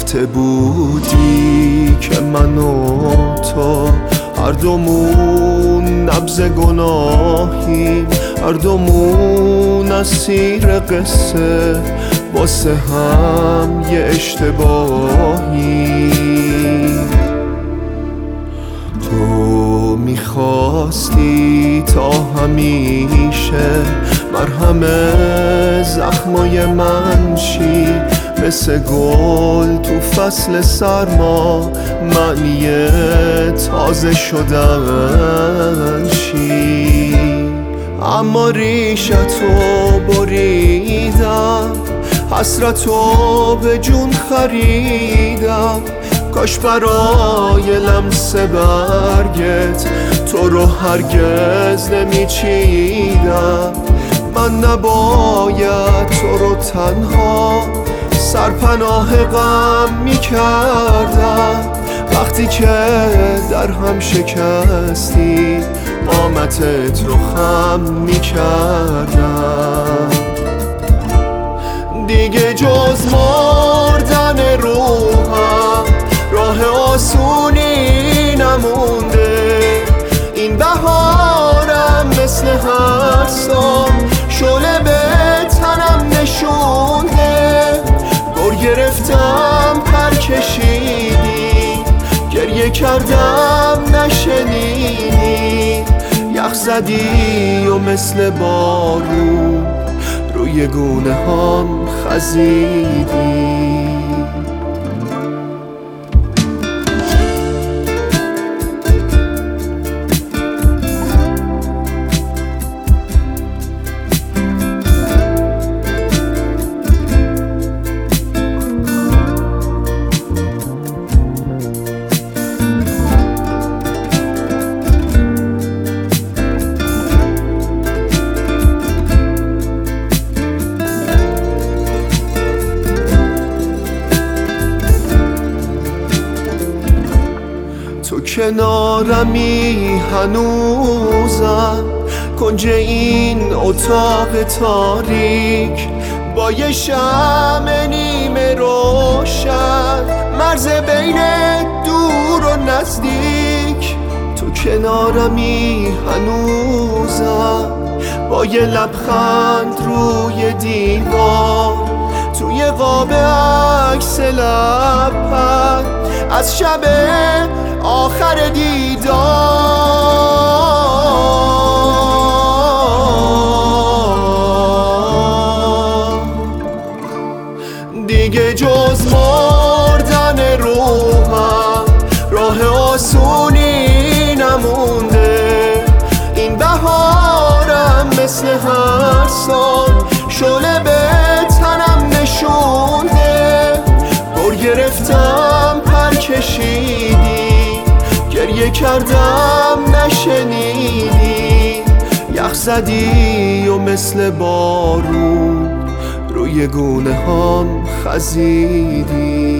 هفته بودی که من و تو هر دومون نبض گناهیم، هر دومون اسیر قصه واسه هم یه اشتباهیم. تو میخواستی تا همیشه مرهم زخمای من شی، مثل گل تو فصل سرما معنی تازه شدن شی. اما ریشتو بریدم، حسرتو به جون خریدم، کاش برای لمس برگت تو رو هرگز نمیچیدم. من نباید تو رو تنها سرپناه غم میکردم، وقتی که در هم شکستی قامتت رو خم میکردم. دیگه جز مردن روحم راه آسونی نمونده، این بهارم مثل هر سال شعله به تنم نشونده. گر گرفتم پر کشیدی، گریه کردم نشنیدی، یخ زدی و مثل بارون روی گونه هم خزیدی. تو کنارمی هنوزم، کنج این اتاق تاریک با یه شمع نیمه روشن، مرز بین دور و نزدیک. تو کنارمی هنوزم با یه لبخند روی دیوار، توی قاب عکس لبت از شب آخر دیدار. دیگه جز مردن روحم راه آسونی نمونده، این بهارم مثل هر سال شعله به تنم نشونده. گر گرفتم پر کشیدی، گریه کردم نشنیدی، یخ زدی و مثل بارون روی گونه هم خزیدی.